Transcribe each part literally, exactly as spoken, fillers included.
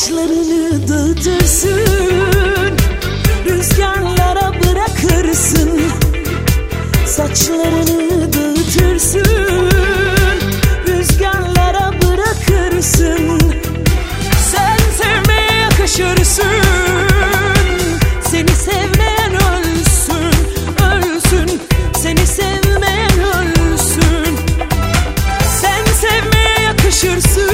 Saçlarını dağıtırsın, rüzgarlara bırakırsın. Saçlarını dağıtırsın, rüzgarlara bırakırsın. Sen sevmeye yakışırsın, seni sevmeyen ölsün, ölsün. Seni sevmeyen ölsün. Sen sevmeye yakışırsın,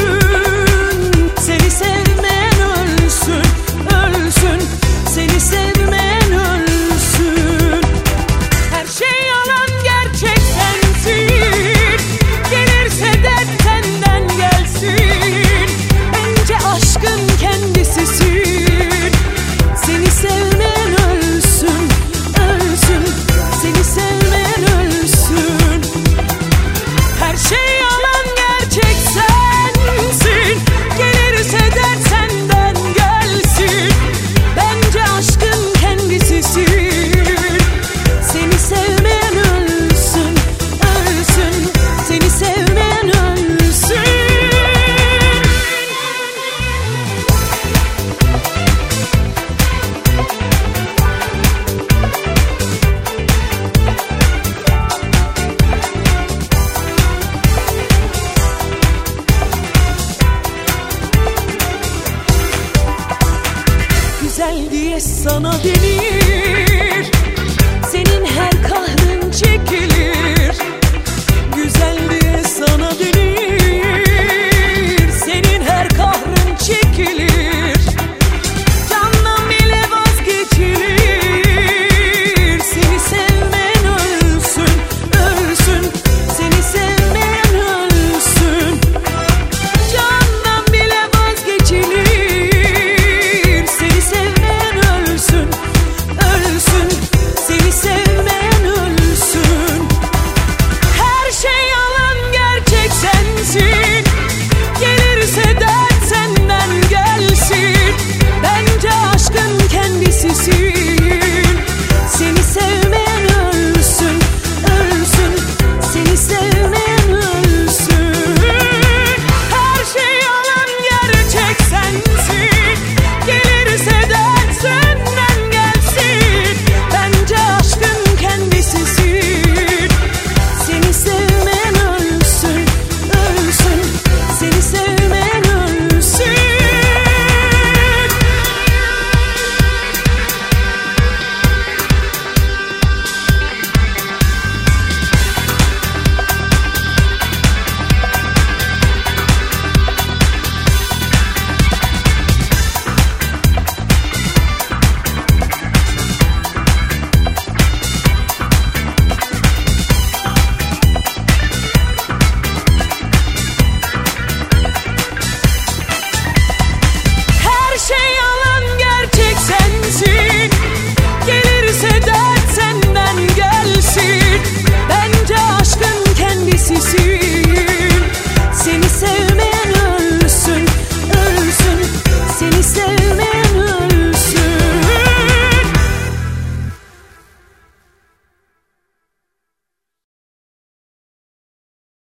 seni sevmeyen ölsün, ölsün. Seni sevmeyen ölsün. Her şey yalan, gerçek sensin. Gelirse dert senden gelsin. Bence aşkın kendisisin. Seni sevmeyen ölsün, ölsün. Seni sevmeyen ölsün. Her şey yalan, gerçek sensin. Gelirse dert senden gelsin. Bence aşkın kendisisin. Seni sevmeyen ölsün, ölsün. Seni sevmeyen ölsün. Güzel diye sana deli